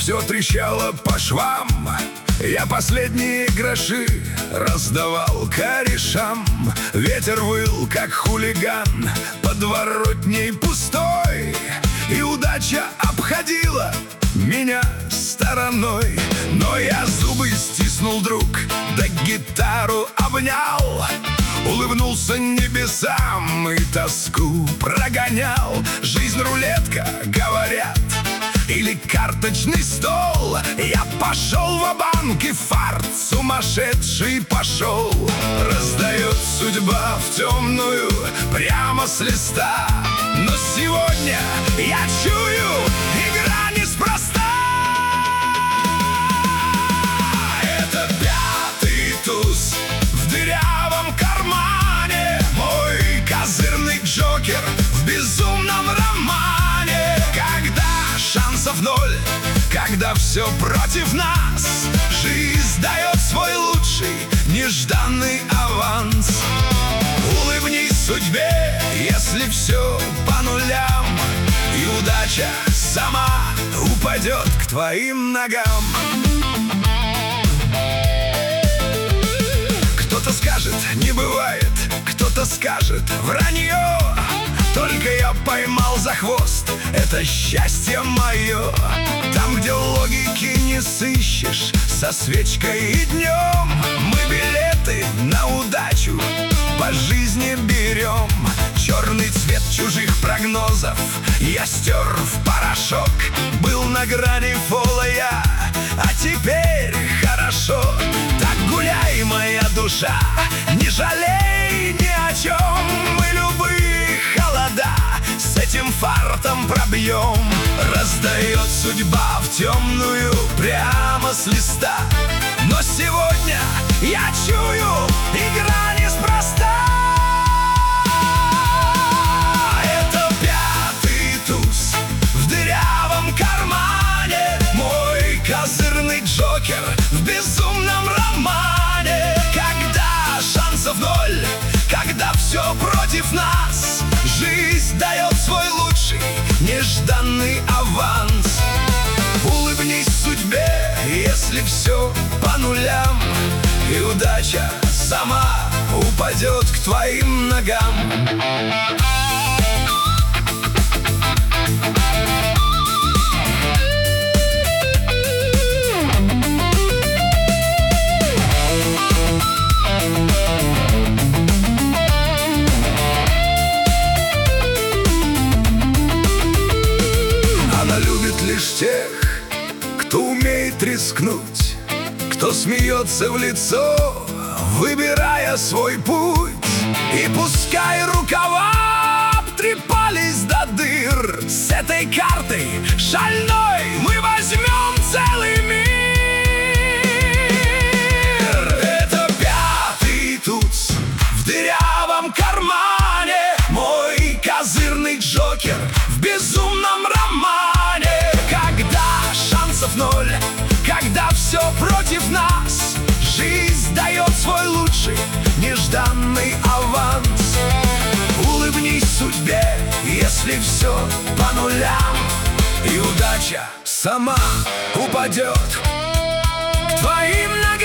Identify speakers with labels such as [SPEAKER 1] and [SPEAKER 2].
[SPEAKER 1] все трещало по швам. Я последние гроши раздавал корешам. Ветер выл, как хулиган, подворотней пустой, и удача обходила меня стороной. Но я зубы стиснул, друг, да гитару обнял, улыбнулся небесам и тоску прогонял. Жизнь рулетка, говорят, или карточный стол. Я пошел ва-банк, и фарт сумасшедший пошел. Раздает судьба в темную прямо с листа. Но сегодня я чую, игра неспроста. Это пятый туз в дырявом кармане, мой козырный джокер в безумном романе. Когда шансов ноль, когда все против нас, жизнь дает свой лучший нежданный аванс. Улыбнись судьбе, если все по нулям, и удача сама упадет к твоим ногам. Кто-то скажет, не бывает, кто-то скажет, вранье. Только я поймал за хвост это счастье мое. Там, где логики не сыщешь, со свечкой и днем, мы билеты на удачу по жизни берем. Черный цвет чужих прогнозов я стер в порошок. Был на грани фола я, а теперь хорошо. Так гуляй, моя душа, не жалей ни о чем. Мы любые холода с этим фартом пробьем. Раздает судьба в темную прямо с листа. Но сегодня я чую, игра неспроста. Это пятый туз в дырявом кармане, мой козырный джокер в безумном романе. Когда шансов ноль, когда все против нас, жизнь дает свой лучший нежданный аванс. Улыбнись судьбе, если все по нулям, и удача сама упадет к твоим ногам. Она любит лишь тех, кто умеет рискнуть, кто смеется в лицо, выбирая свой путь. И пускай рукава обтрепались до дыр, с этой картой шальной мы возьмем целый мир. Это пятый туз в дырявом кармане, мой козырный джокер в безумном романе. Когда шансов ноль, когда все против нас, жизнь дает свой лучший нежданный аванс. Улыбнись судьбе, если все по нулям, и удача сама упадет к твоим ногам.